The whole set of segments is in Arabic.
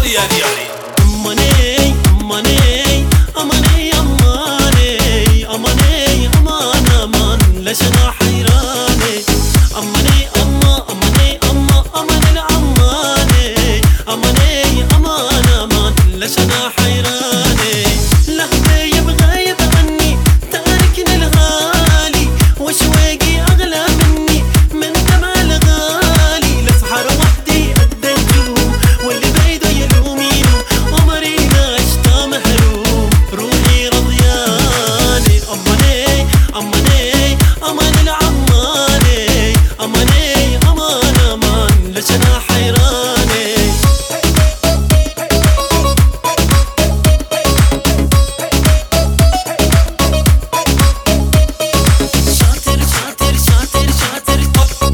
أماني أماني أماني أماني أماني أمان أمان ليش أنا حيراني أماني أما أماني أما أمان الأماني أماني أمان أمان ليش أنا حيراني لهبي يبغى عني تاركني الغالي وشويقي أغلى مني من دمع الغالي لسحر وحدي قد النجوم واللي بيده يلومينه عمري ما عشت محروم روحي رضياني أماني أماني أمان العماني أماني أمان أمان ليش أنا حيراني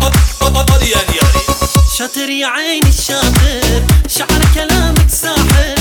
شاطر يا عيني الشاطر شعر كلامك ساحر